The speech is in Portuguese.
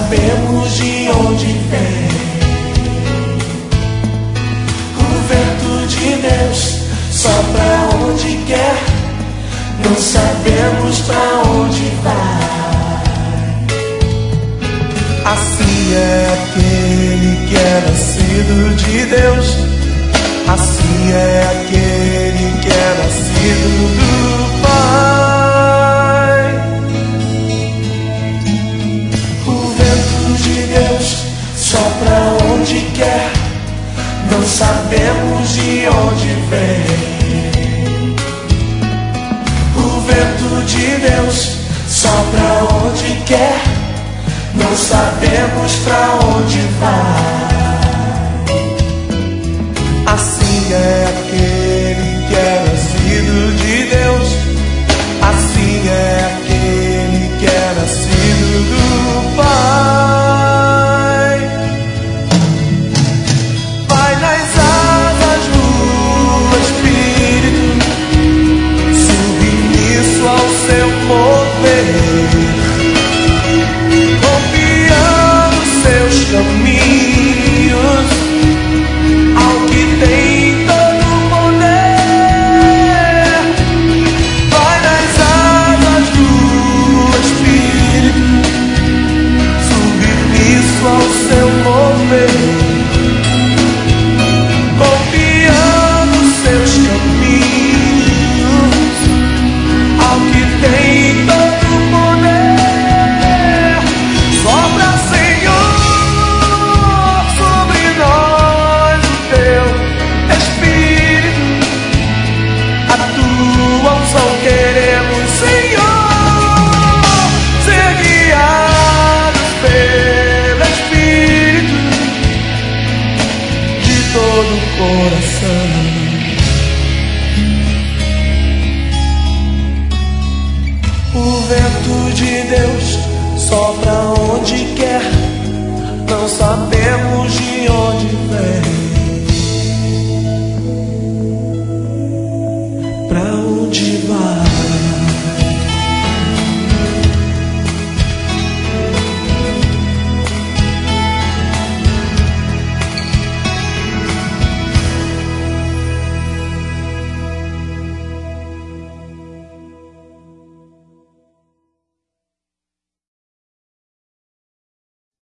sabemos de onde vem. O vento de Deus sopra onde quer, não sabemos pra onde vai. Assim é aquele que é nascido de Deus, assim é aquele que é nascido do Pai. O vento de Deus sopra onde quer, não sabemos de onde vem. O vento de Deus sopra onde quer, não sabemos pra onde vai. Assim é aquele que é nascido de Deus, assim é aquele que é nascido do Pai. Vai nas asas do Espírito, submisso ao seu poder, caminhos ao que tem todo o poder. Vai nas asas do Espírito, submisso ao seu mover, confiando seus caminhos ao que tem todo o poder. Sopra, Senhor, queremos, Senhor, ser guiados pelo Espírito de todo o coração. O vento de Deus sopra onde quer, não sabemos de onde vem.